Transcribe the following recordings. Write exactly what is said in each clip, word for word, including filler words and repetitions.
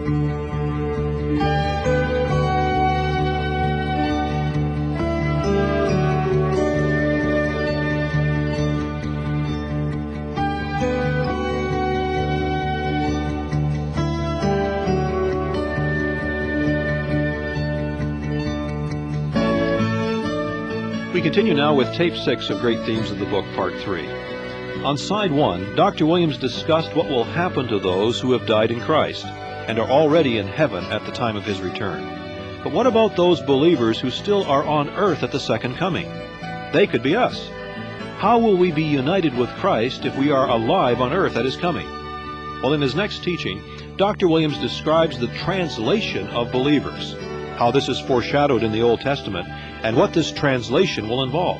We continue now with Tape six of Great Themes of the Book, Part three. On Side one, Doctor Williams discussed what will happen to those who have died in Christ and are already in heaven at the time of His return. But what about those believers who still are on earth at the second coming? They could be us. How will we be united with Christ if we are alive on earth at His coming? Well, in his next teaching, Doctor Williams describes the translation of believers, how this is foreshadowed in the Old Testament, and what this translation will involve.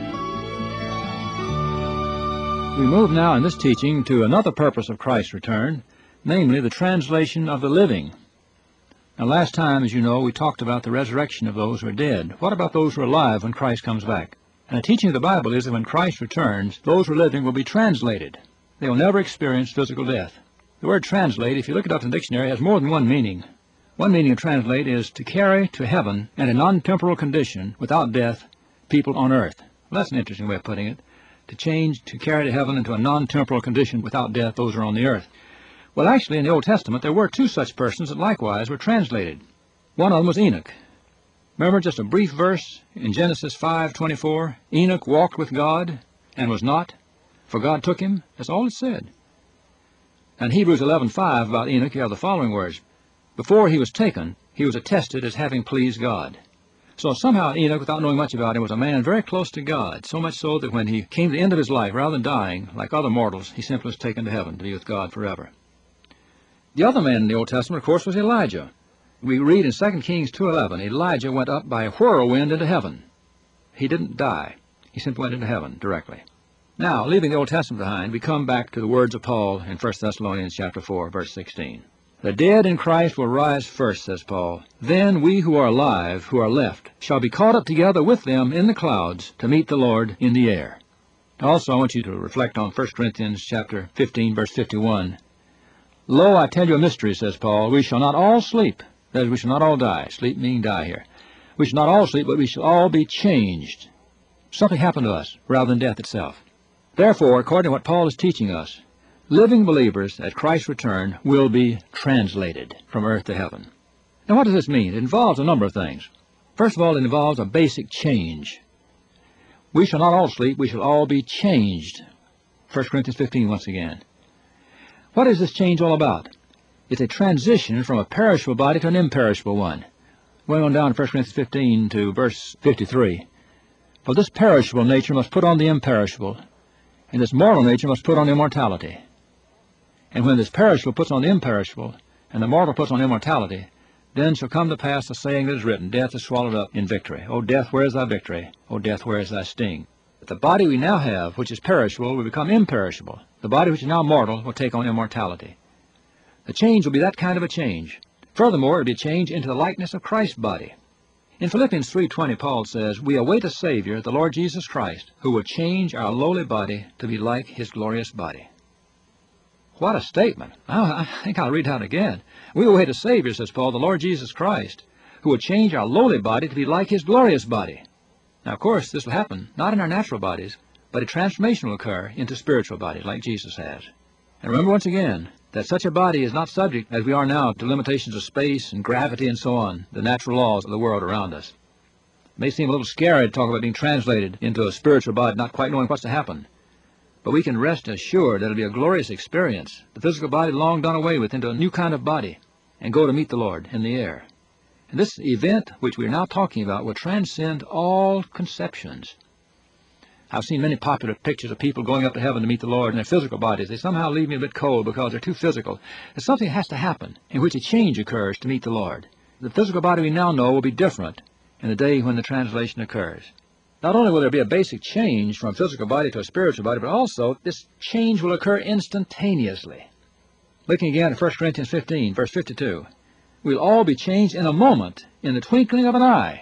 We move now in this teaching to another purpose of Christ's return, namely the translation of the living. Now, last time, as you know, we talked about the resurrection of those who are dead. What about those who are alive when Christ comes back? And the teaching of the Bible is that when Christ returns, those who are living will be translated. They will never experience physical death. The word translate, if you look it up in the dictionary, has more than one meaning. One meaning of translate is to carry to heaven in a non-temporal condition without death people on earth. Well, that's an interesting way of putting it. To change, to carry to heaven into a non-temporal condition without death, those are on the earth. Well, actually, in the Old Testament, there were two such persons that likewise were translated. One of them was Enoch. Remember just a brief verse in Genesis five twenty-four? Enoch walked with God and was not, for God took him. That's all it said. And Hebrews eleven five about Enoch, you have the following words. Before he was taken, he was attested as having pleased God. So somehow Enoch, without knowing much about him, was a man very close to God, so much so that when he came to the end of his life, rather than dying, like other mortals, he simply was taken to heaven to be with God forever. The other man in the Old Testament, of course, was Elijah. We read in Second Kings two eleven, Elijah went up by a whirlwind into heaven. He didn't die. He simply went into heaven directly. Now, leaving the Old Testament behind, we come back to the words of Paul in First Thessalonians chapter four, verse sixteen. The dead in Christ will rise first, says Paul. Then we who are alive, who are left, shall be caught up together with them in the clouds to meet the Lord in the air. Also, I want you to reflect on First Corinthians chapter fifteen, verse fifty-one. Lo, I tell you a mystery, says Paul. We shall not all sleep. That is, we shall not all die. Sleep meaning die here. We shall not all sleep, but we shall all be changed. Something happened to us rather than death itself. Therefore, according to what Paul is teaching us, living believers at Christ's return will be translated from earth to heaven. Now, what does this mean? It involves a number of things. First of all, it involves a basic change. We shall not all sleep, we shall all be changed. First Corinthians fifteen once again. What is this change all about? It's a transition from a perishable body to an imperishable one. Going on down to First Corinthians fifteen to verse fifty-three. For this perishable nature must put on the imperishable, and this mortal nature must put on immortality. And when this perishable puts on the imperishable, and the mortal puts on immortality, then shall come to pass the saying that is written, Death is swallowed up in victory. O death, where is thy victory? O death, where is thy sting? But the body we now have, which is perishable, will become imperishable. The body which is now mortal will take on immortality. The change will be that kind of a change. Furthermore, it will be a change into the likeness of Christ's body. In Philippians three twenty, Paul says, We await a Savior, the Lord Jesus Christ, who will change our lowly body to be like His glorious body. What a statement. I think I'll read that again. We await a Savior, says Paul, the Lord Jesus Christ, who will change our lowly body to be like His glorious body. Now, of course, this will happen not in our natural bodies, but a transformation will occur into spiritual bodies like Jesus has. And remember once again that such a body is not subject, as we are now, to limitations of space and gravity and so on, the natural laws of the world around us. It may seem a little scary to talk about being translated into a spiritual body, not quite knowing what's to happen. But we can rest assured that it will be a glorious experience, the physical body long done away with into a new kind of body, and go to meet the Lord in the air. And this event, which we are now talking about, will transcend all conceptions. I've seen many popular pictures of people going up to heaven to meet the Lord in their physical bodies. They somehow leave me a bit cold because they're too physical. And something has to happen in which a change occurs to meet the Lord. The physical body we now know will be different in the day when the translation occurs. Not only will there be a basic change from a physical body to a spiritual body, but also this change will occur instantaneously. Looking again at First Corinthians fifteen, verse fifty-two. We'll all be changed in a moment, in the twinkling of an eye.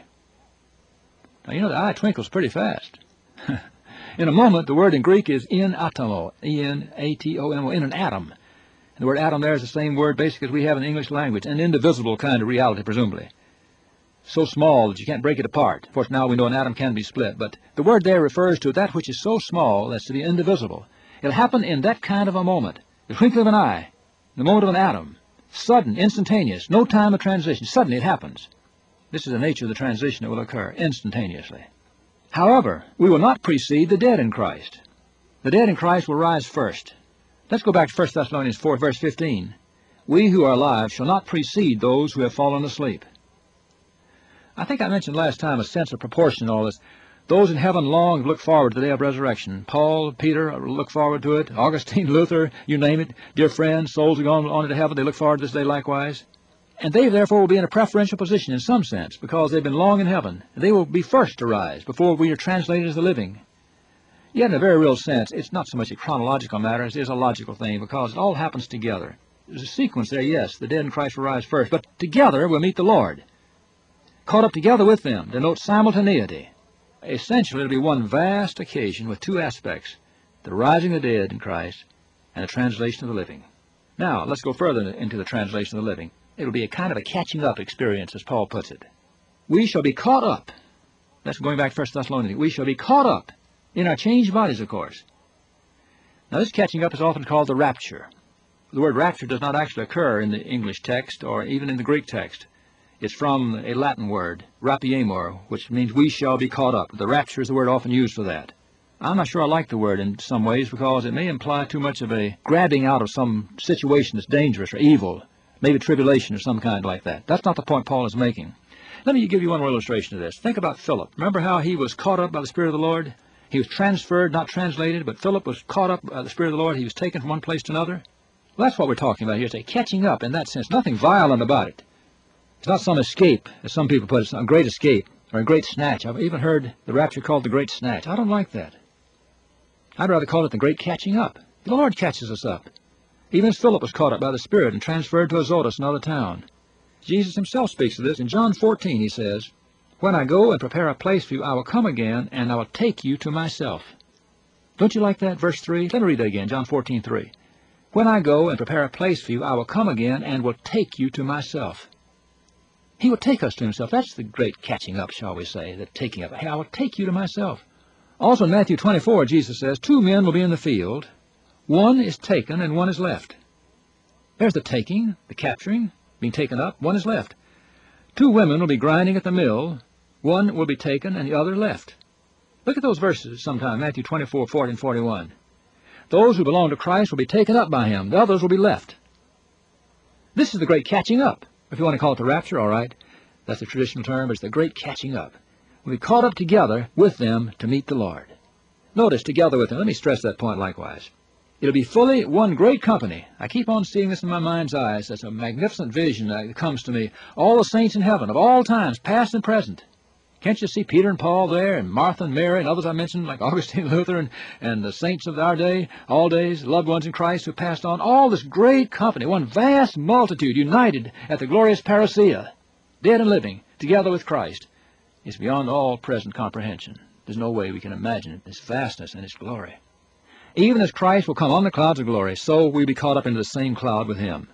Now, you know, the eye twinkles pretty fast. In a moment, the word in Greek is in atomo, E N A T O M O, in an atom. And the word atom there is the same word basically as we have in the English language, an indivisible kind of reality, presumably. So small that you can't break it apart. Of course, now we know an atom can be split, but the word there refers to that which is so small as to be indivisible. It'll happen in that kind of a moment, the twinkling of an eye, the moment of an atom, sudden, instantaneous, no time of transition. Suddenly it happens. This is the nature of the transition that will occur, instantaneously. However, we will not precede the dead in Christ. The dead in Christ will rise first. Let's go back to First Thessalonians four, verse fifteen. We who are alive shall not precede those who have fallen asleep. I think I mentioned last time a sense of proportion in all this. Those in heaven long look forward to the day of resurrection. Paul, Peter look forward to it. Augustine, Luther, you name it. Dear friends, souls have gone on into heaven. They look forward to this day likewise. And they, therefore, will be in a preferential position in some sense because they've been long in heaven. They will be first to rise before we are translated as the living. Yet in a very real sense, it's not so much a chronological matter as it is a logical thing because it all happens together. There's a sequence there, yes. The dead in Christ will rise first, but together we'll meet the Lord. Caught up together with them denotes simultaneity. Essentially, it'll be one vast occasion with two aspects, the rising of the dead in Christ and the translation of the living. Now, let's go further into the translation of the living. It'll be a kind of a catching up experience, as Paul puts it. We shall be caught up. That's going back to First Thessalonians. We shall be caught up in our changed bodies, of course. Now, this catching up is often called the rapture. The word rapture does not actually occur in the English text or even in the Greek text. It's from a Latin word, rapiemur, which means we shall be caught up. The rapture is the word often used for that. I'm not sure I like the word in some ways because it may imply too much of a grabbing out of some situation that's dangerous or evil, maybe tribulation or some kind like that. That's not the point Paul is making. Let me give you one more illustration of this. Think about Philip. Remember how he was caught up by the Spirit of the Lord? He was transferred, not translated, but Philip was caught up by the Spirit of the Lord. He was taken from one place to another. Well, that's what we're talking about here. It's a catching up in that sense. Nothing violent about it. It's not some escape, as some people put it, a great escape or a great snatch. I've even heard the rapture called the great snatch. I don't like that. I'd rather call it the great catching up. The Lord catches us up. Even as Philip was caught up by the Spirit and transferred to Azotus, another town. Jesus himself speaks of this. In John fourteen, he says, when I go and prepare a place for you, I will come again, and I will take you to myself. Don't you like that? Verse three. Let me read that again, John fourteen, three. When I go and prepare a place for you, I will come again, and will take you to myself. He will take us to himself. That's the great catching up, shall we say, the taking up. Hey, I will take you to myself. Also in Matthew twenty-four, Jesus says, two men will be in the field. One is taken and one is left. There's the taking, the capturing, being taken up. One is left. Two women will be grinding at the mill. One will be taken and the other left. Look at those verses sometime, Matthew twenty-four, forty, and forty-one. Those who belong to Christ will be taken up by him. The others will be left. This is the great catching up. If you want to call it the rapture, all right. That's the traditional term, but it's the great catching up. We'll be caught up together with them to meet the Lord. Notice, together with them. Let me stress that point likewise. It'll be fully one great company. I keep on seeing this in my mind's eyes. That's a magnificent vision that comes to me. All the saints in heaven of all times, past and present. Can't you see Peter and Paul there, and Martha and Mary, and others I mentioned, like Augustine, Luther, and, and the saints of our day, all days, loved ones in Christ who passed on, all this great company, one vast multitude united at the glorious parousia, dead and living, together with Christ. It's beyond all present comprehension. There's no way we can imagine it, its vastness and its glory. Even as Christ will come on the clouds of glory, so we'll be caught up into the same cloud with him.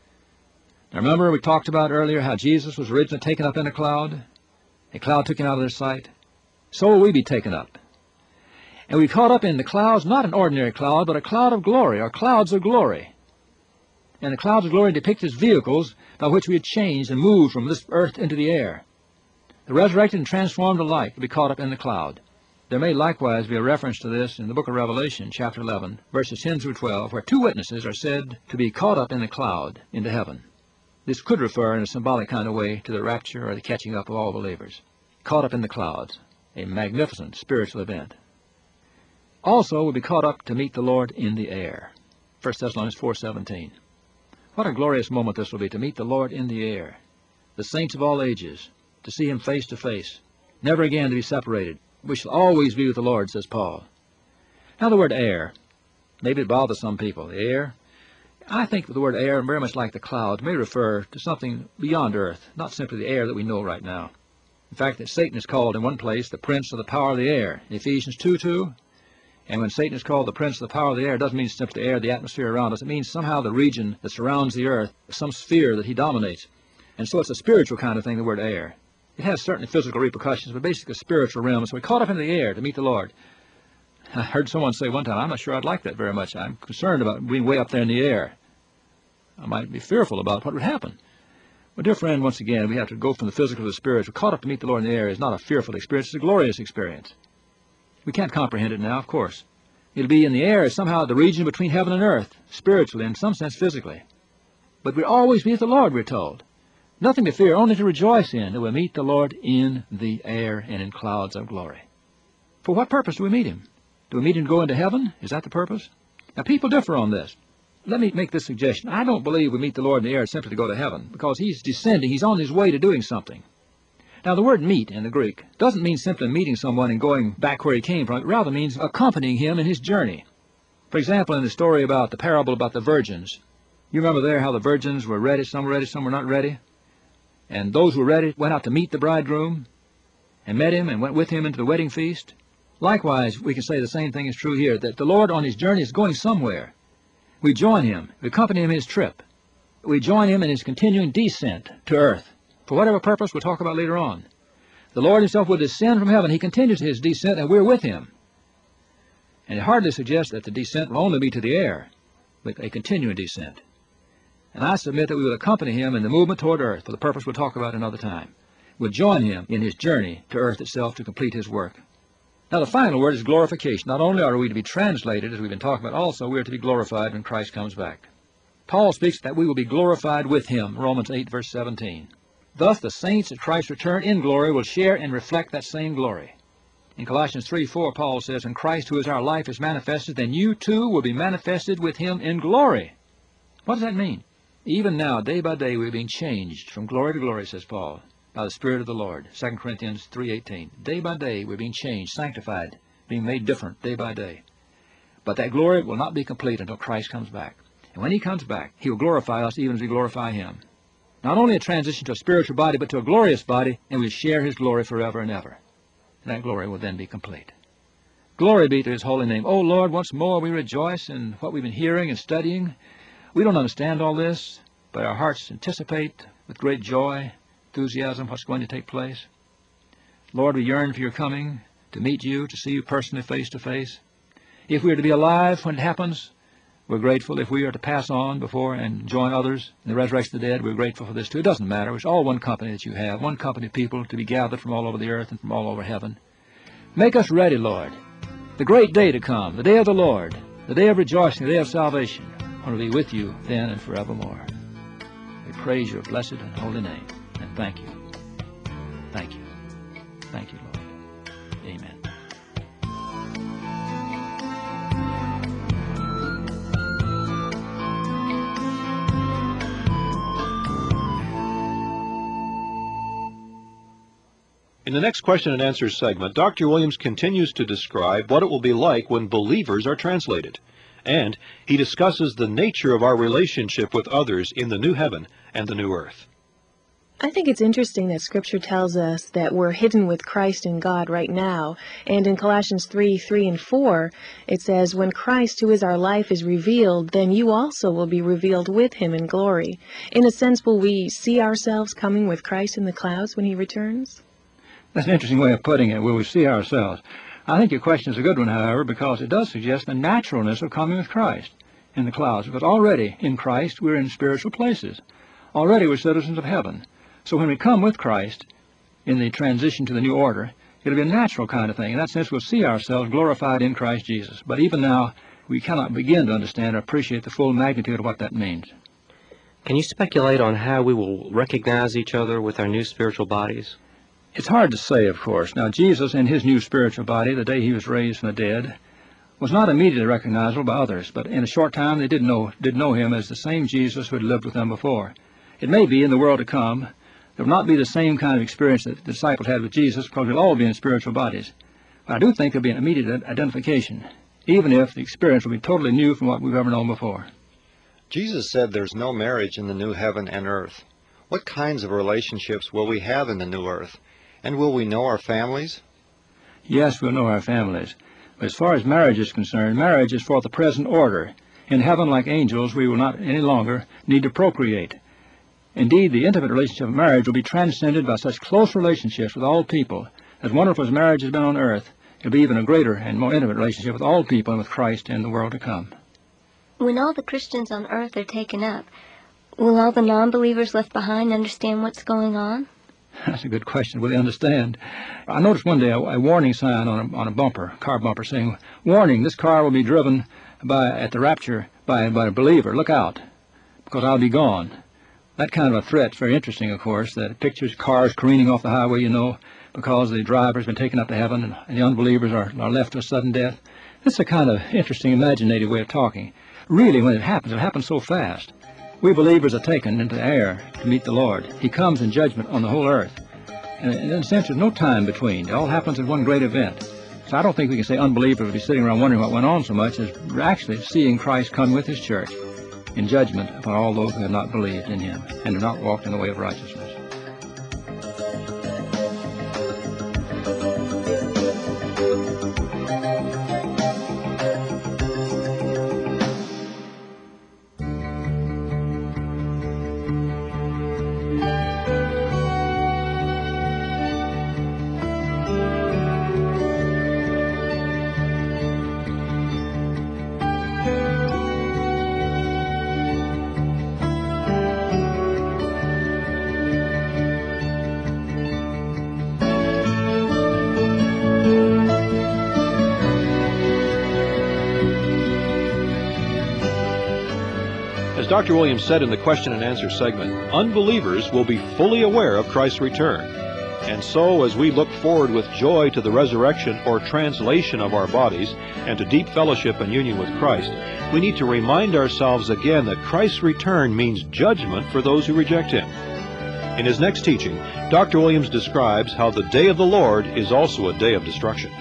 Now remember, we talked about earlier how Jesus was originally taken up in a cloud. A cloud took him out of their sight. So will we be taken up. And we caught up in the clouds, not an ordinary cloud, but a cloud of glory, or clouds of glory. And the clouds of glory depict as vehicles by which we had changed and moved from this earth into the air. The resurrected and transformed alike will be caught up in the cloud. There may likewise be a reference to this in the book of Revelation, chapter eleven, verses ten through twelve, where two witnesses are said to be caught up in the cloud into heaven. This could refer in a symbolic kind of way to the rapture or the catching up of all believers. Caught up in the clouds, a magnificent spiritual event. Also, we'll be caught up to meet the Lord in the air. First Thessalonians four seventeen. What a glorious moment this will be, to meet the Lord in the air. The saints of all ages, to see him face to face, never again to be separated. We shall always be with the Lord, says Paul. Now the word air, maybe it bothers some people. The air, I think the word air, very much like the clouds, may refer to something beyond earth, not simply the air that we know right now. In fact, that Satan is called in one place the prince of the power of the air, in Ephesians two two, And when Satan is called the prince of the power of the air, it doesn't mean simply the air, the atmosphere around us. It means somehow the region that surrounds the earth, some sphere that he dominates. And so it's a spiritual kind of thing, the word air. It has certainly physical repercussions, but basically a spiritual realm. So we're caught up in the air to meet the Lord. I heard someone say one time, I'm not sure I'd like that very much. I'm concerned about being way up there in the air. I might be fearful about what would happen. Well, dear friend, once again, we have to go from the physical to the spiritual. Caught up to meet the Lord in the air is not a fearful experience, it's a glorious experience. We can't comprehend it now, of course. It'll be in the air as somehow the region between heaven and earth, spiritually, in some sense physically. But we'll always meet the Lord, we're told. Nothing to fear, only to rejoice in, that we'll meet the Lord in the air and in clouds of glory. For what purpose do we meet him? Do we meet him to go into heaven? Is that the purpose? Now, people differ on this. Let me make this suggestion. I don't believe we meet the Lord in the air simply to go to heaven, because he's descending, he's on his way to doing something. Now, the word meet in the Greek doesn't mean simply meeting someone and going back where he came from. It rather means accompanying him in his journey. For example, in the story about the parable about the virgins, you remember there how the virgins were ready, some were ready, some were not ready? And those who were ready went out to meet the bridegroom and met him and went with him into the wedding feast. Likewise, we can say the same thing is true here, that the Lord on his journey is going somewhere. We join him, we accompany him in his trip. We join him in his continuing descent to earth, for whatever purpose we'll talk about later on. The Lord himself will descend from heaven. He continues his descent, and we're with him. And it hardly suggests that the descent will only be to the air, but a continuing descent. And I submit that we will accompany him in the movement toward earth, for the purpose we'll talk about another time. We'll join him in his journey to earth itself to complete his work. Now, the final word is glorification. Not only are we to be translated, as we've been talking about, also we are to be glorified when Christ comes back. Paul speaks that we will be glorified with him, Romans eight, verse seventeen. Thus, the saints at Christ's return in glory will share and reflect that same glory. In Colossians three, four, Paul says, "And Christ, who is our life, is manifested, then you too will be manifested with him in glory." What does that mean? Even now, day by day, we're being changed from glory to glory, says Paul, by the Spirit of the Lord, Second Corinthians three eighteen. Day by day, we're being changed, sanctified, being made different day by day. But that glory will not be complete until Christ comes back. And when he comes back, he will glorify us even as we glorify him. Not only a transition to a spiritual body, but to a glorious body, and we'll share his glory forever and ever. And that glory will then be complete. Glory be to his holy name. Oh, Lord, once more we rejoice in what we've been hearing and studying. We don't understand all this, but our hearts anticipate with great joy, enthusiasm, what's going to take place. Lord, we yearn for your coming, to meet you, to see you personally face to face. If we are to be alive when it happens, we're grateful. If we are to pass on before and join others in the resurrection of the dead, we're grateful for this too. It doesn't matter. It's all one company that you have, one company of people to be gathered from all over the earth and from all over heaven. Make us ready, Lord. The great day to come, the day of the Lord, the day of rejoicing, the day of salvation. I want to be with you then and forevermore. We praise your blessed and holy name, and thank you. Thank you. Thank you, Lord. Amen. In the next question and answer segment, Doctor Williams continues to describe what it will be like when believers are translated. And he discusses the nature of our relationship with others in the new heaven and the new earth. I think it's interesting that Scripture tells us that we're hidden with Christ in God right now. And in Colossians three, three and four, it says, "When Christ, who is our life, is revealed, then you also will be revealed with him in glory." In a sense, will we see ourselves coming with Christ in the clouds when he returns? That's an interesting way of putting it. Will we see ourselves? I think your question is a good one, however, because it does suggest the naturalness of coming with Christ in the clouds. Because already in Christ we're in spiritual places. Already we're citizens of heaven. So when we come with Christ in the transition to the new order, it'll be a natural kind of thing. In that sense, we'll see ourselves glorified in Christ Jesus. But even now, we cannot begin to understand or appreciate the full magnitude of what that means. Can you speculate on how we will recognize each other with our new spiritual bodies? It's hard to say, of course. Now, Jesus, in his new spiritual body, the day he was raised from the dead, was not immediately recognizable by others, but in a short time they did know, did know him as the same Jesus who had lived with them before. It may be in the world to come, there will not be the same kind of experience that the disciples had with Jesus, because we'll all be in spiritual bodies. But I do think there will be an immediate identification, even if the experience will be totally new from what we've ever known before. Jesus said there's no marriage in the new heaven and earth. What kinds of relationships will we have in the new earth? And will we know our families? Yes, we'll know our families. As far as marriage is concerned, marriage is for the present order. In heaven, like angels, we will not any longer need to procreate. Indeed, the intimate relationship of marriage will be transcended by such close relationships with all people. As wonderful as marriage has been on earth, it will be even a greater and more intimate relationship with all people and with Christ in the world to come. When all the Christians on earth are taken up, will all the non-believers left behind understand what's going on? That's a good question. Will they understand? I noticed one day a, a warning sign on a, on a bumper, car bumper, saying, "Warning, this car will be driven by at the rapture by, by a believer. Look out, because I'll be gone." That kind of a threat is very interesting, of course, that pictures cars careening off the highway, you know, because the driver's been taken up to heaven and, and the unbelievers are, are left to a sudden death. It's a kind of interesting, imaginative way of talking. Really, when it happens, it happens so fast. We believers are taken into the air to meet the Lord. He comes in judgment on the whole earth. And in a sense, there's no time between. It all happens in one great event. So I don't think we can say unbelievers will be sitting around wondering what went on so much as actually seeing Christ come with his church in judgment upon all those who have not believed in him and have not walked in the way of righteousness. As Doctor Williams said in the question and answer segment, unbelievers will be fully aware of Christ's return. And so, as we look forward with joy to the resurrection or translation of our bodies and to deep fellowship and union with Christ, we need to remind ourselves again that Christ's return means judgment for those who reject him. In his next teaching, Doctor Williams describes how the day of the Lord is also a day of destruction.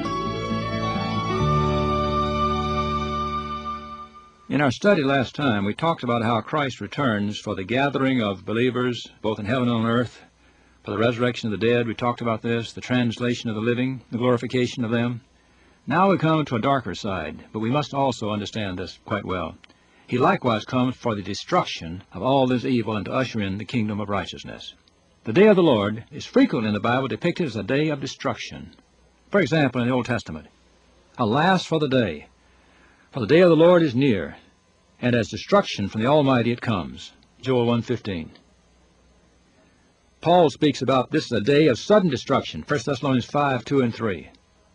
In our study last time, we talked about how Christ returns for the gathering of believers, both in heaven and on earth, for the resurrection of the dead. We talked about this, the translation of the living, the glorification of them. Now we come to a darker side, but we must also understand this quite well. He likewise comes for the destruction of all this evil and to usher in the kingdom of righteousness. The day of the Lord is frequently in the Bible depicted as a day of destruction. For example, in the Old Testament, "Alas for the day! For the day of the Lord is near, and as destruction from the Almighty it comes." Joel one fifteen. Paul speaks about this as a day of sudden destruction, First Thessalonians five, two and three.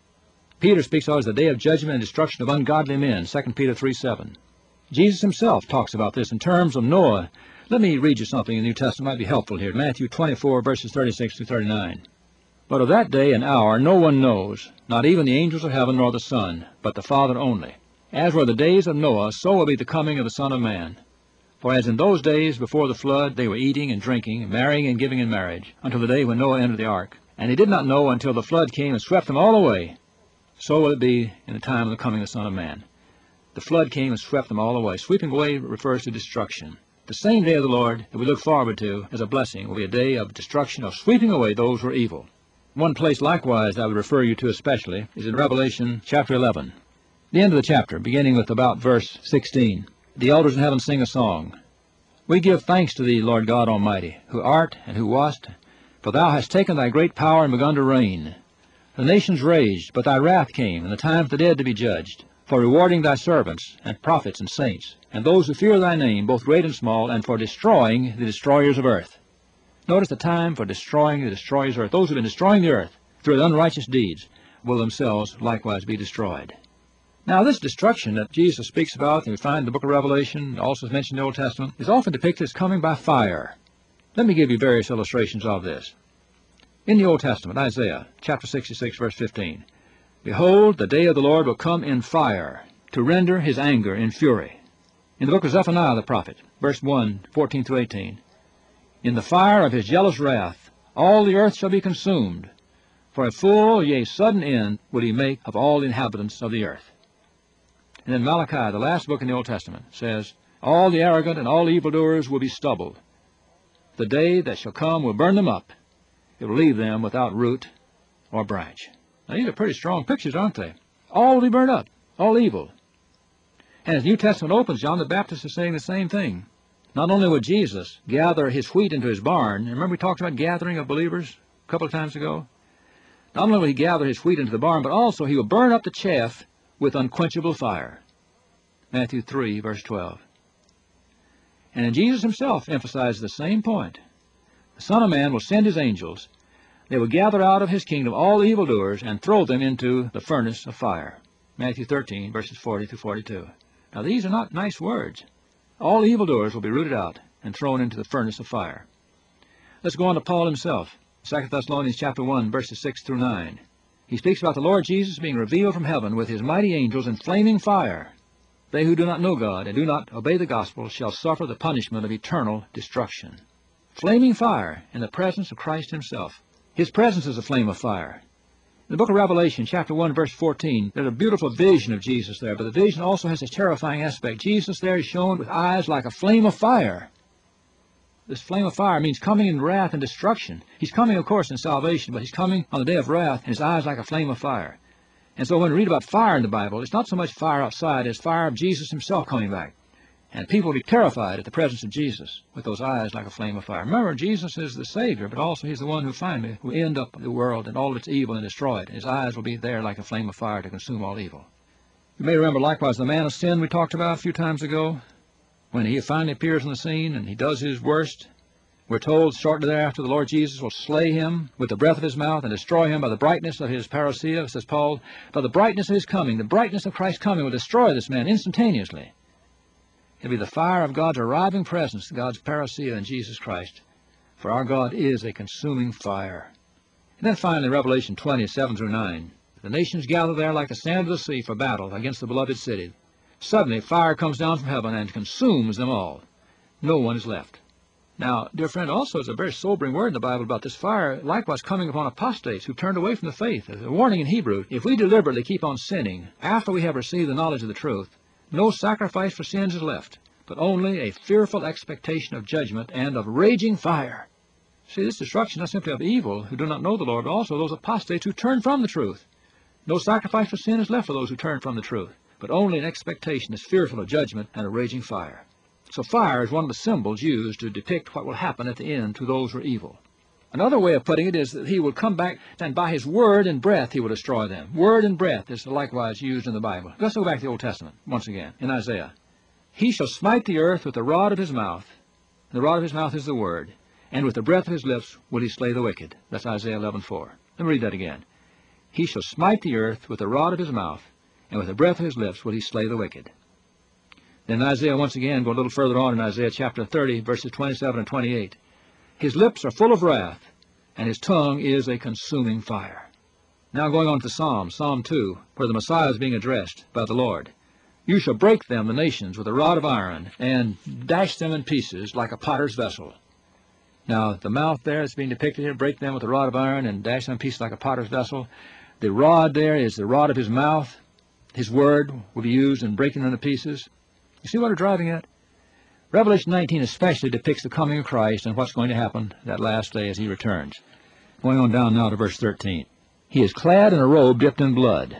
Peter speaks of it as the day of judgment and destruction of ungodly men, Second Peter three, seven. Jesus himself talks about this in terms of Noah. Let me read you something in the New Testament that might be helpful here. Matthew twenty-four, verses thirty-six through thirty-nine. "But of that day and hour no one knows, not even the angels of heaven nor the Son, but the Father only. As were the days of Noah, so will be the coming of the Son of Man. For as in those days before the flood they were eating and drinking, marrying and giving in marriage, until the day when Noah entered the ark. And they did not know until the flood came and swept them all away. So will it be in the time of the coming of the Son of Man." The flood came and swept them all away. Sweeping away refers to destruction. The same day of the Lord that we look forward to as a blessing will be a day of destruction, of sweeping away those who are evil. One place likewise I would refer you to especially is in Revelation chapter eleven. The end of the chapter, beginning with about verse sixteen. "The elders in heaven sing a song. We give thanks to thee, Lord God Almighty, who art and who wast, for thou hast taken thy great power and begun to reign. The nations raged, but thy wrath came, and the time of the dead to be judged, for rewarding thy servants, and prophets and saints, and those who fear thy name, both great and small, and for destroying the destroyers of earth." Notice the time for destroying the destroyers of earth. Those who have been destroying the earth through their unrighteous deeds will themselves likewise be destroyed. Now, this destruction that Jesus speaks about, and we find in the book of Revelation, also mentioned in the Old Testament, is often depicted as coming by fire. Let me give you various illustrations of this. In the Old Testament, Isaiah chapter sixty-six, verse fifteen, "Behold, the day of the Lord will come in fire, to render his anger in fury." In the book of Zephaniah the prophet, verse one, fourteen through eighteen, "In the fire of his jealous wrath all the earth shall be consumed, for a full, yea, sudden end will he make of all the inhabitants of the earth." And then Malachi, the last book in the Old Testament, says, "All the arrogant and all evildoers will be stubble. The day that shall come will burn them up. It will leave them without root or branch." Now, these are pretty strong pictures, aren't they? All will be burned up, all evil. And as the New Testament opens, John the Baptist is saying the same thing. Not only would Jesus gather his wheat into his barn, and remember we talked about gathering of believers a couple of times ago? Not only will he gather his wheat into the barn, but also he will burn up the chaff with unquenchable fire. Matthew three, verse twelve. And then Jesus himself emphasizes the same point. The Son of Man will send his angels. They will gather out of his kingdom all the evildoers and throw them into the furnace of fire. Matthew thirteen, verses forty through forty-two. Now these are not nice words. All evildoers will be rooted out and thrown into the furnace of fire. Let's go on to Paul himself. Second Thessalonians chapter one, verses six through nine. He speaks about the Lord Jesus being revealed from heaven with his mighty angels in flaming fire. They who do not know God and do not obey the gospel shall suffer the punishment of eternal destruction. Flaming fire in the presence of Christ himself. His presence is a flame of fire. In the book of Revelation, chapter one, verse fourteen, there's a beautiful vision of Jesus there, but the vision also has a terrifying aspect. Jesus there is shown with eyes like a flame of fire. This flame of fire means coming in wrath and destruction. He's coming, of course, in salvation, but he's coming on the day of wrath, and his eyes like a flame of fire. And so when we read about fire in the Bible, it's not so much fire outside as fire of Jesus himself coming back. And people will be terrified at the presence of Jesus with those eyes like a flame of fire. Remember, Jesus is the Savior, but also he's the one who finally will end up the world and all of its evil and destroy it. His eyes will be there like a flame of fire to consume all evil. You may remember likewise the man of sin we talked about a few times ago. When he finally appears on the scene and he does his worst, we're told shortly thereafter the Lord Jesus will slay him with the breath of his mouth and destroy him by the brightness of his parousia, says Paul. By the brightness of his coming, the brightness of Christ's coming will destroy this man instantaneously. It'll be the fire of God's arriving presence, God's parousia in Jesus Christ. For our God is a consuming fire. And then finally, Revelation twenty, seven through nine. The nations gather there like the sand of the sea for battle against the beloved city. Suddenly, fire comes down from heaven and consumes them all. No one is left. Now, dear friend, also is a very sobering word in the Bible about this fire likewise coming upon apostates who turned away from the faith. There's a warning in Hebrew. If we deliberately keep on sinning after we have received the knowledge of the truth, no sacrifice for sins is left, but only a fearful expectation of judgment and of raging fire. See, this destruction not simply of evil who do not know the Lord, but also those apostates who turn from the truth. No sacrifice for sin is left for those who turn from the truth, but only an expectation is fearful of judgment and a raging fire. So fire is one of the symbols used to depict what will happen at the end to those who are evil. Another way of putting it is that he will come back, and by his word and breath he will destroy them. Word and breath is likewise used in the Bible. Let's go back to the Old Testament once again, in Isaiah. He shall smite the earth with the rod of his mouth. The rod of his mouth is the word. And with the breath of his lips will he slay the wicked. That's Isaiah eleven four. Let me read that again. He shall smite the earth with the rod of his mouth, and with the breath of his lips will he slay the wicked. Then Isaiah once again, go a little further on in Isaiah chapter thirty, verses twenty-seven and twenty-eight. His lips are full of wrath, and his tongue is a consuming fire. Now going on to Psalm, Psalm two, where the Messiah is being addressed by the Lord. You shall break them, the nations, with a rod of iron, and dash them in pieces like a potter's vessel. Now, the mouth there is being depicted here, break them with a rod of iron and dash them in pieces like a potter's vessel. The rod there is the rod of his mouth. His word will be used in breaking them to pieces. You see what we're driving at? Revelation nineteen especially depicts the coming of Christ and what's going to happen that last day as he returns. Going on down now to verse thirteen. He is clad in a robe dipped in blood,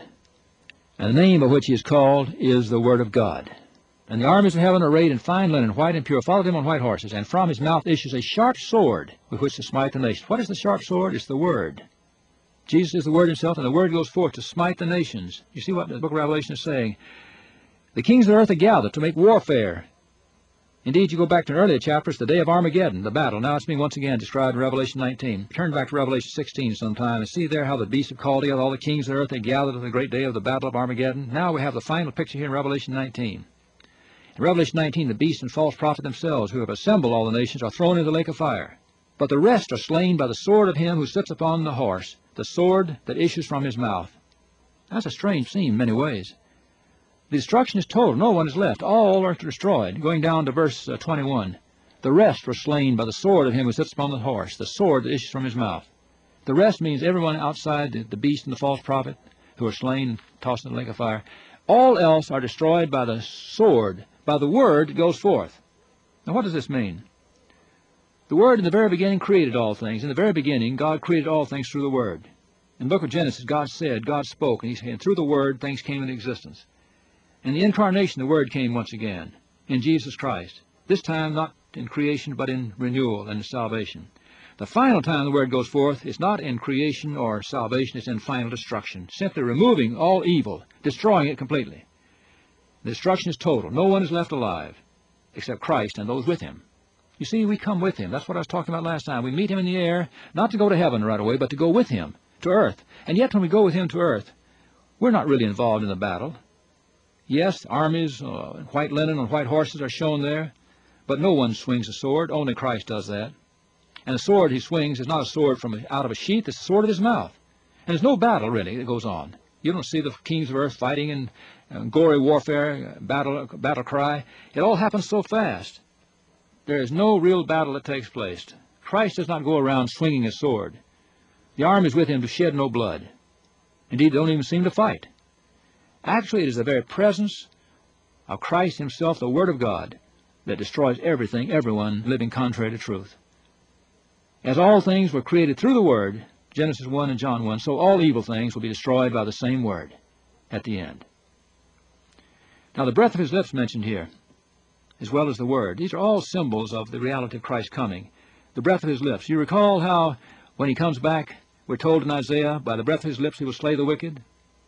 and the name of which he is called is the Word of God. And the armies of heaven, arrayed in fine linen, white and pure, followed him on white horses, and from his mouth issues a sharp sword with which to smite the nations. What is the sharp sword? It's the Word. Jesus is the Word himself, and the Word goes forth to smite the nations. You see what the book of Revelation is saying? The kings of the earth are gathered to make warfare. Indeed, you go back to an earlier chapter, it's the day of Armageddon, the battle. Now it's being once again described in Revelation nineteen. Turn back to Revelation sixteen sometime and see there how the beasts have called together all the kings of the earth. They gathered on the great day of the battle of Armageddon. Now we have the final picture here in Revelation nineteen. In Revelation nineteen, the beast and false prophet themselves, who have assembled all the nations, are thrown into the lake of fire. But the rest are slain by the sword of him who sits upon the horse, the sword that issues from his mouth. That's a strange scene in many ways. The destruction is total. No one is left. All are destroyed. Going down to verse uh, twenty-one. The rest were slain by the sword of him who sits upon the horse, the sword that issues from his mouth. The rest means everyone outside the, the beast and the false prophet who are slain, tossed in the lake of fire. All else are destroyed by the sword, by the word that goes forth. Now what does this mean? The Word in the very beginning created all things. In the very beginning, God created all things through the Word. In the book of Genesis, God said, God spoke, and, he, and through the Word, things came into existence. In the incarnation, the Word came once again, in Jesus Christ. This time not in creation, but in renewal and in salvation. The final time the Word goes forth is not in creation or salvation, it's in final destruction, simply removing all evil, destroying it completely. The destruction is total. No one is left alive except Christ and those with him. You see, we come with him. That's what I was talking about last time. We meet him in the air, not to go to heaven right away, but to go with him to earth. And yet when we go with him to earth, we're not really involved in the battle. Yes, armies uh, in white linen on white horses are shown there, but no one swings a sword. Only Christ does that. And the sword he swings is not a sword from out of a sheath, it's the sword of his mouth. And there's no battle, really, that goes on. You don't see the kings of earth fighting in uh, gory warfare, uh, battle, battle cry. It all happens so fast. There is no real battle that takes place. Christ does not go around swinging his sword. The arm is with him to shed no blood. Indeed, they don't even seem to fight. Actually, it is the very presence of Christ himself, the Word of God, that destroys everything, everyone living contrary to truth. As all things were created through the Word, Genesis one and John one, so all evil things will be destroyed by the same Word at the end. Now, the breath of his lips mentioned here, as well as the Word, these are all symbols of the reality of Christ's coming. The breath of his lips. You recall how, when he comes back, we're told in Isaiah, by the breath of his lips he will slay the wicked?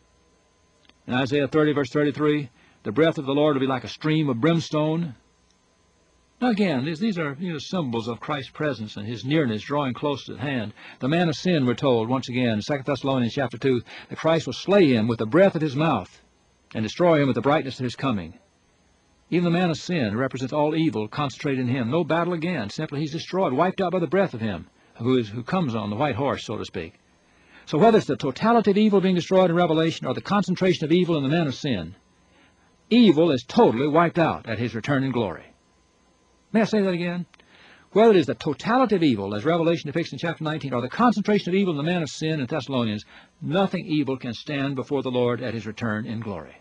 In Isaiah thirty, verse thirty-three, the breath of the Lord will be like a stream of brimstone. Now again, these, these are you know, symbols of Christ's presence and his nearness, drawing close at hand. The man of sin, we're told, once again, in Second Thessalonians chapter two, that Christ will slay him with the breath of his mouth and destroy him with the brightness of his coming. Even the man of sin represents all evil concentrated in him. No battle again. Simply he's destroyed, wiped out by the breath of him who, is, who comes on the white horse, so to speak. So whether it's the totality of evil being destroyed in Revelation or the concentration of evil in the man of sin, evil is totally wiped out at his return in glory. May I say that again? Whether it is the totality of evil, as Revelation depicts in chapter nineteen, or the concentration of evil in the man of sin in Thessalonians, nothing evil can stand before the Lord at his return in glory.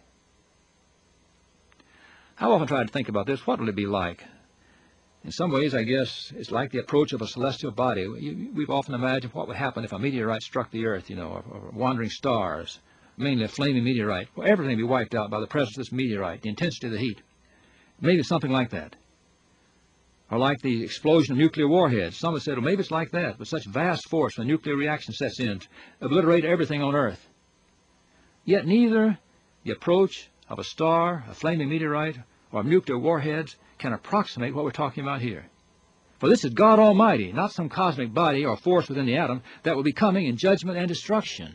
I often try to think about this. What will it be like? In some ways, I guess, it's like the approach of a celestial body. We've often imagined what would happen if a meteorite struck the earth, you know, or, or wandering stars, mainly a flaming meteorite. Well, everything would be wiped out by the presence of this meteorite, the intensity of the heat. Maybe something like that. Or like the explosion of nuclear warheads. Some have said, well, maybe it's like that, with such vast force when nuclear reaction sets in, to obliterate everything on Earth. Yet neither the approach of a star, a flaming meteorite, or nuclear warheads can approximate what we're talking about here. For this is God Almighty, not some cosmic body or force within the atom that will be coming in judgment and destruction.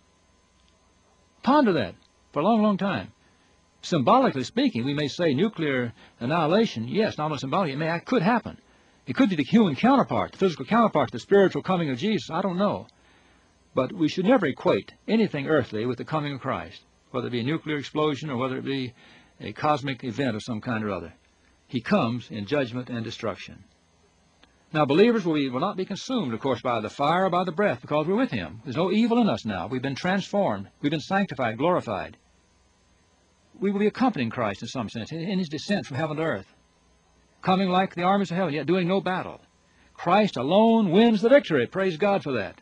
Ponder that for a long, long time. Symbolically speaking, we may say nuclear annihilation, yes, not only symbolically, it may, it could happen. It could be the human counterpart, the physical counterpart, the spiritual coming of Jesus. I don't know. But we should never equate anything earthly with the coming of Christ, whether it be a nuclear explosion or whether it be a cosmic event of some kind or other. He comes in judgment and destruction. Now, believers will, be, will not be consumed, of course, by the fire or by the breath, because we're with him. There's no evil in us now. We've been transformed. We've been sanctified, glorified. We will be accompanying Christ in some sense in his descent from heaven to earth, coming like the armies of heaven, yet doing no battle. Christ alone wins the victory. Praise God for that.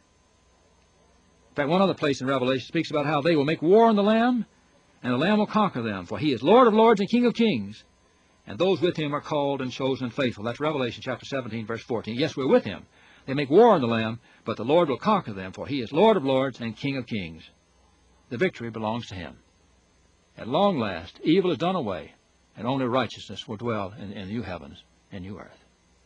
In fact, one other place in Revelation speaks about how they will make war on the Lamb, and the Lamb will conquer them, for he is Lord of lords and King of kings, and those with him are called and chosen and faithful. That's Revelation chapter seventeen, verse fourteen. Yes, we're with him. They make war on the Lamb, but the Lord will conquer them, for he is Lord of lords and King of kings. The victory belongs to him. At long last, evil is done away, and only righteousness will dwell in, in new heavens and new earth.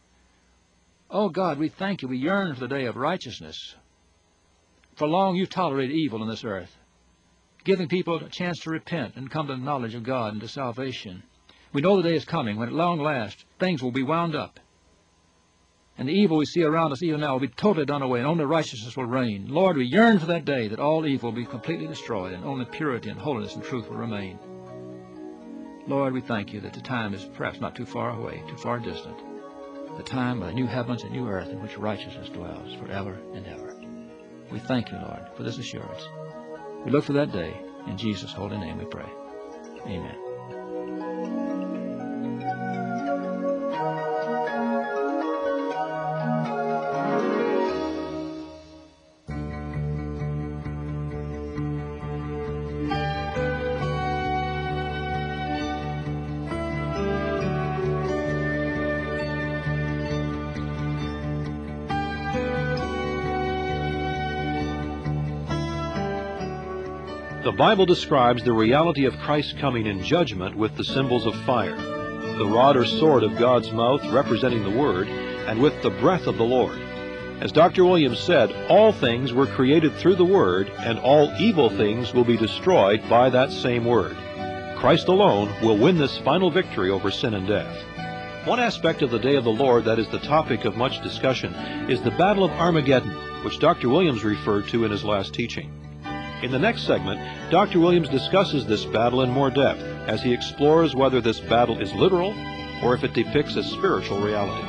Oh God, we thank you. We yearn for the day of righteousness. For long you've tolerated evil in this earth, giving people a chance to repent and come to the knowledge of God and to salvation. We know the day is coming when at long last things will be wound up, and the evil we see around us even now will be totally done away, and only righteousness will reign. Lord, we yearn for that day that all evil will be completely destroyed, and only purity and holiness and truth will remain. Lord, we thank you that the time is perhaps not too far away, too far distant, the time of the new heavens and new earth in which righteousness dwells forever and ever. We thank you, Lord, for this assurance. We look for that day. In Jesus' holy name we pray. Amen. The Bible describes the reality of Christ's coming in judgment with the symbols of fire, the rod or sword of God's mouth representing the Word, and with the breath of the Lord. As Doctor Williams said, all things were created through the Word, and all evil things will be destroyed by that same Word. Christ alone will win this final victory over sin and death. One aspect of the day of the Lord that is the topic of much discussion is the Battle of Armageddon, which Doctor Williams referred to in his last teaching. In the next segment, Doctor Williams discusses this battle in more depth as he explores whether this battle is literal or if it depicts a spiritual reality.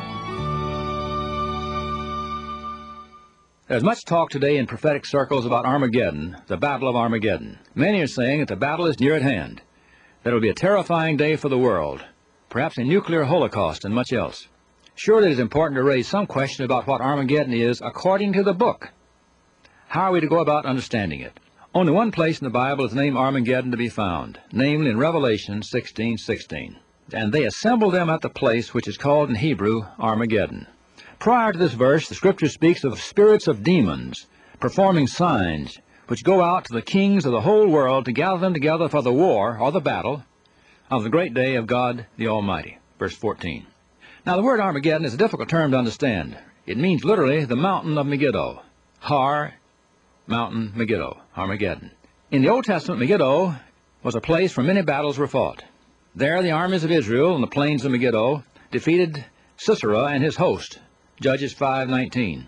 There's much talk today in prophetic circles about Armageddon, the Battle of Armageddon. Many are saying that the battle is near at hand, that it will be a terrifying day for the world, perhaps a nuclear holocaust and much else. Surely it is important to raise some question about what Armageddon is according to the book. How are we to go about understanding it? Only one place in the Bible is the name Armageddon to be found, namely in Revelation sixteen sixteen. And they assembled them at the place which is called in Hebrew Armageddon. Prior to this verse, the Scripture speaks of spirits of demons performing signs which go out to the kings of the whole world to gather them together for the war or the battle of the great day of God the Almighty. Verse fourteen. Now the word Armageddon is a difficult term to understand. It means literally the mountain of Megiddo. Har, mountain, Megiddo, Armageddon. In the Old Testament, Megiddo was a place where many battles were fought. There the armies of Israel on the plains of Megiddo defeated Sisera and his host, Judges five nineteen.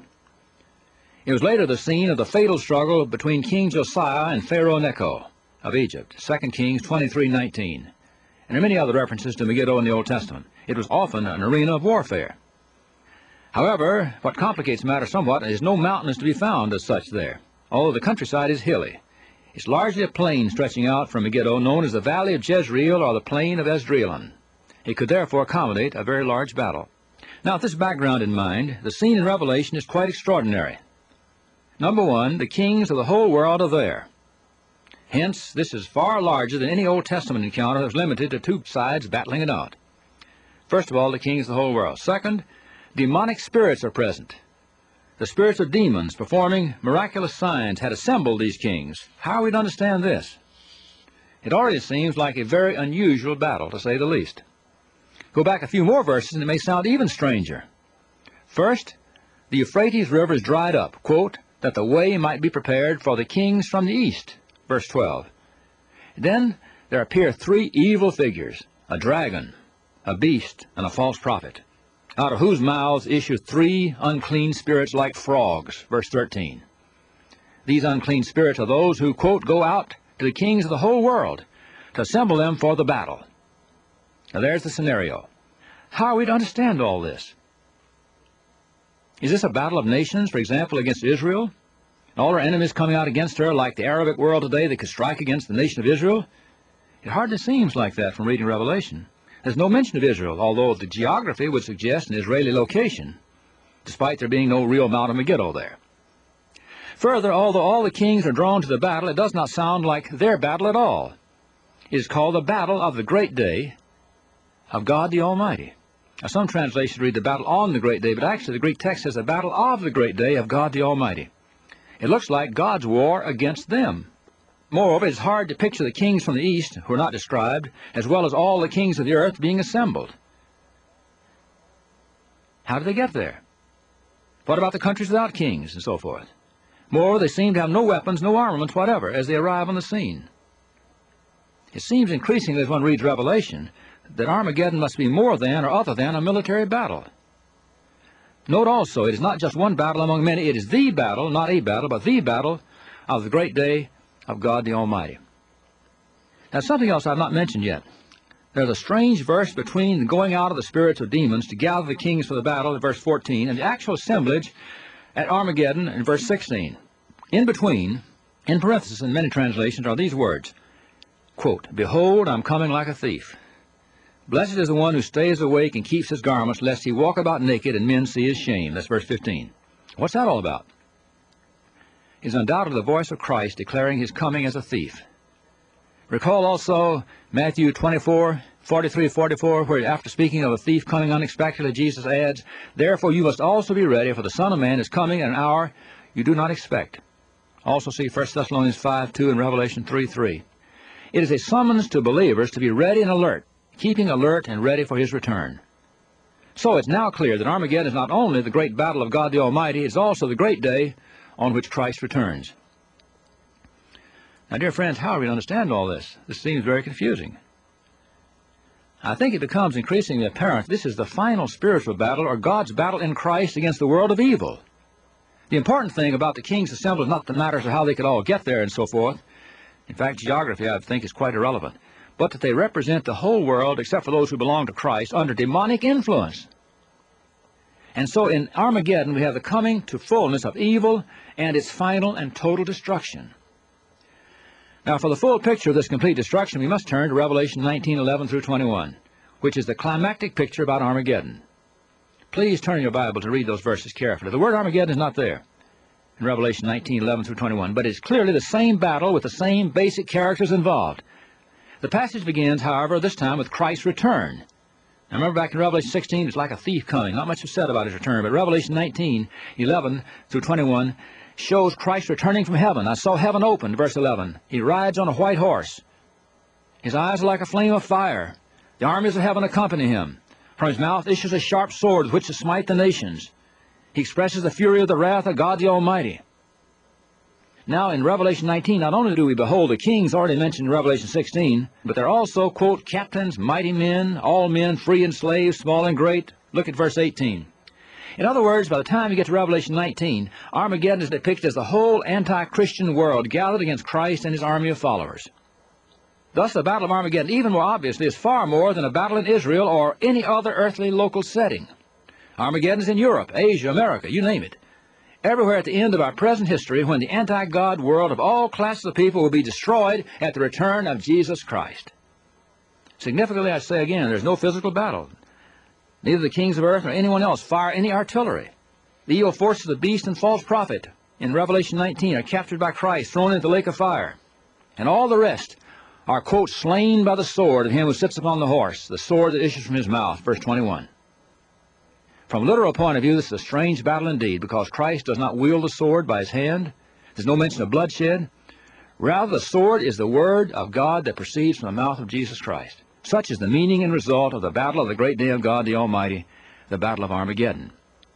It was later the scene of the fatal struggle between King Josiah and Pharaoh Necho of Egypt, Second Kings twenty-three nineteen. And there are many other references to Megiddo in the Old Testament. It was often an arena of warfare. However, what complicates matters somewhat is no mountain is to be found as such there, although the countryside is hilly. It's largely a plain stretching out from Megiddo, known as the Valley of Jezreel or the Plain of Esdraelon. It could therefore accommodate a very large battle. Now, with this background in mind, the scene in Revelation is quite extraordinary. Number one, the kings of the whole world are there. Hence, this is far larger than any Old Testament encounter that was limited to two sides battling it out. First of all, the kings of the whole world. Second, demonic spirits are present. The spirits of demons performing miraculous signs had assembled these kings. How are we to understand this? It already seems like a very unusual battle, to say the least. Go back a few more verses and it may sound even stranger. First, the Euphrates River is dried up, quote, that the way might be prepared for the kings from the east, verse twelve. Then there appear three evil figures, a dragon, a beast, and a false prophet, out of whose mouths issue three unclean spirits like frogs, verse thirteen. These unclean spirits are those who, quote, go out to the kings of the whole world to assemble them for the battle. Now there's the scenario. How are we to understand all this? Is this a battle of nations, for example, against Israel? And all our enemies coming out against her like the Arabic world today that could strike against the nation of Israel? It hardly seems like that from reading Revelation. There's no mention of Israel, although the geography would suggest an Israeli location, despite there being no real Mount of Megiddo there. Further, although all the kings are drawn to the battle, it does not sound like their battle at all. It is called the battle of the great day of God the Almighty. Now, some translations read the battle on the great day, but actually the Greek text says the battle of the great day of God the Almighty. It looks like God's war against them. Moreover, it is hard to picture the kings from the east, who are not described, as well as all the kings of the earth being assembled. How do they get there? What about the countries without kings and so forth? Moreover, they seem to have no weapons, no armaments whatever, as they arrive on the scene. It seems increasingly, as one reads Revelation, that Armageddon must be more than or other than a military battle. Note also, it is not just one battle among many. It is the battle, not a battle, but the battle of the great day of God the Almighty. Now, something else I've not mentioned yet. There's a strange verse between the going out of the spirits of demons to gather the kings for the battle in verse fourteen and the actual assemblage at Armageddon in verse sixteen. In between, in parentheses in many translations, are these words, quote, behold, I'm coming like a thief. Blessed is the one who stays awake and keeps his garments, lest he walk about naked and men see his shame. That's verse fifteen. What's that all about? It's undoubtedly the voice of Christ declaring his coming as a thief. Recall also Matthew twenty-four, forty-three, forty-four, where after speaking of a thief coming unexpectedly, Jesus adds, therefore you must also be ready, for the Son of Man is coming at an hour you do not expect. Also see First Thessalonians five two and Revelation three three. It is a summons to believers to be ready and alert, keeping alert and ready for his return. So it's now clear that Armageddon is not only the great battle of God the Almighty, it's also the great day on which Christ returns. Now, dear friends, how are we to understand all this? This seems very confusing. I think it becomes increasingly apparent this is the final spiritual battle, or God's battle in Christ against the world of evil. The important thing about the kings assembled is not the matters of how they could all get there and so forth. In fact, geography, I think, is quite irrelevant. But that they represent the whole world, except for those who belong to Christ, under demonic influence. And so in Armageddon, we have the coming to fullness of evil and its final and total destruction. Now, for the full picture of this complete destruction, we must turn to Revelation nineteen eleven through twenty-one, which is the climactic picture about Armageddon. Please turn your Bible to read those verses carefully. The word Armageddon is not there in Revelation nineteen eleven through twenty-one, but it's clearly the same battle with the same basic characters involved. The passage begins, however, this time with Christ's return. Now, remember back in Revelation sixteen, it's like a thief coming. Not much was said about his return, but Revelation nineteen eleven through twenty-one shows Christ returning from heaven. I saw heaven opened, verse eleven. He rides on a white horse. His eyes are like a flame of fire. The armies of heaven accompany him. From his mouth issues a sharp sword with which to smite the nations. He expresses the fury of the wrath of God the Almighty. Now, in Revelation nineteen, not only do we behold the kings already mentioned in Revelation sixteen, but they're also, quote, captains, mighty men, all men, free and slaves, small and great. Look at verse eighteen. In other words, by the time you get to Revelation nineteen, Armageddon is depicted as the whole anti-Christian world gathered against Christ and his army of followers. Thus, the Battle of Armageddon, even more obviously, is far more than a battle in Israel or any other earthly local setting. Armageddon is in Europe, Asia, America, you name it. Everywhere at the end of our present history, when the anti-God world of all classes of people will be destroyed at the return of Jesus Christ. Significantly, I say again, there's no physical battle. Neither the kings of earth nor anyone else fire any artillery. The evil forces of the beast and false prophet in Revelation nineteen are captured by Christ, thrown into the lake of fire. And all the rest are, quote, slain by the sword of him who sits upon the horse, the sword that issues from his mouth, verse twenty-one. From a literal point of view, this is a strange battle indeed, because Christ does not wield the sword by his hand. There's no mention of bloodshed. Rather, the sword is the word of God that proceeds from the mouth of Jesus Christ. Such is the meaning and result of the battle of the great day of God the Almighty, the battle of Armageddon.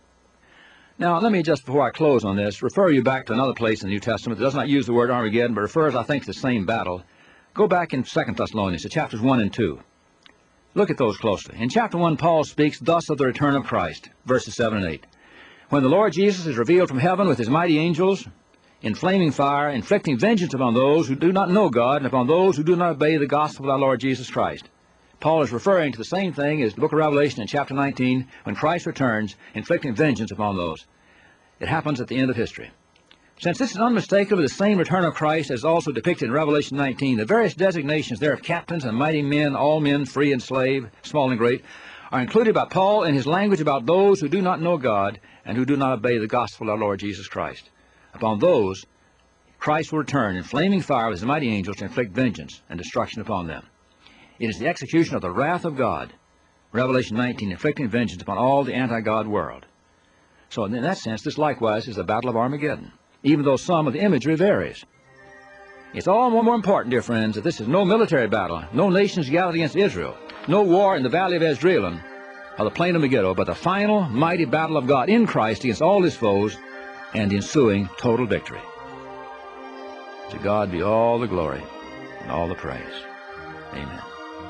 Now, let me just, before I close on this, refer you back to another place in the New Testament that does not use the word Armageddon, but refers, I think, to the same battle. Go back in Second Thessalonians, to chapters one and two. Look at those closely. In chapter one, Paul speaks thus of the return of Christ, verses seven and eight. When the Lord Jesus is revealed from heaven with his mighty angels, in flaming fire, inflicting vengeance upon those who do not know God and upon those who do not obey the gospel of our Lord Jesus Christ. Paul is referring to the same thing as the book of Revelation in chapter nineteen, when Christ returns, inflicting vengeance upon those. It happens at the end of history. Since this is unmistakably the same return of Christ as also depicted in Revelation nineteen, the various designations there of captains and mighty men, all men, free and slave, small and great, are included by Paul in his language about those who do not know God and who do not obey the gospel of our Lord Jesus Christ. Upon those, Christ will return in flaming fire with his mighty angels to inflict vengeance and destruction upon them. It is the execution of the wrath of God, Revelation nineteen, inflicting vengeance upon all the anti-God world. So in that sense, this likewise is the battle of Armageddon, even though some of the imagery varies. It's all more important, dear friends, that this is no military battle, no nations gathered against Israel, no war in the valley of Esdraelon or the plain of Megiddo, but the final mighty battle of God in Christ against all his foes and the ensuing total victory. To God be all the glory and all the praise. Amen.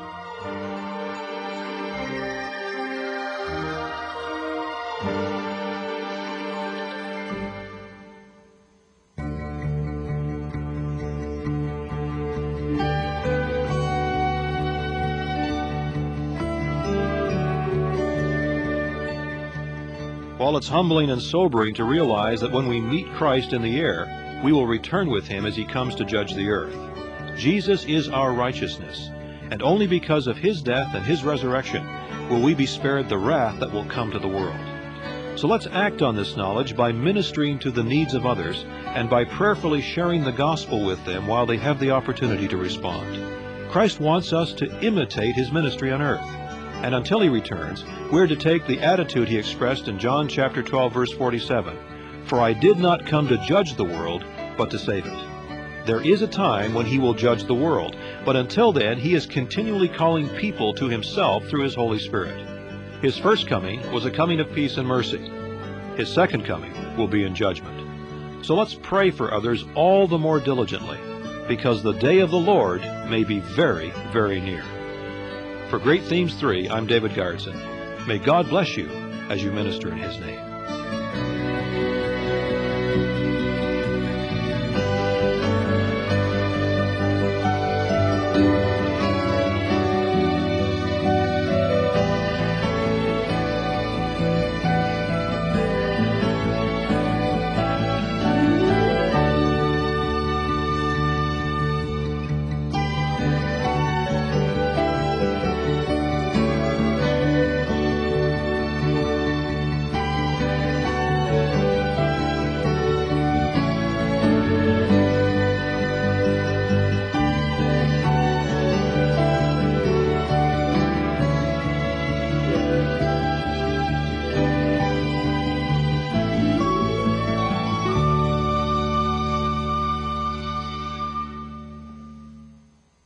While it's humbling and sobering to realize that when we meet Christ in the air, we will return with him as he comes to judge the earth. Jesus is our righteousness, and only because of his death and his resurrection will we be spared the wrath that will come to the world. So let's act on this knowledge by ministering to the needs of others and by prayerfully sharing the gospel with them while they have the opportunity to respond. Christ wants us to imitate his ministry on earth. And until he returns, we're to take the attitude he expressed in John chapter twelve, verse forty-seven. For I did not come to judge the world, but to save it. There is a time when he will judge the world, but until then he is continually calling people to himself through his Holy Spirit. His first coming was a coming of peace and mercy. His second coming will be in judgment. So let's pray for others all the more diligently, because the day of the Lord may be very, very near. For Great Themes three, I'm David Garrison. May God bless you as you minister in his name.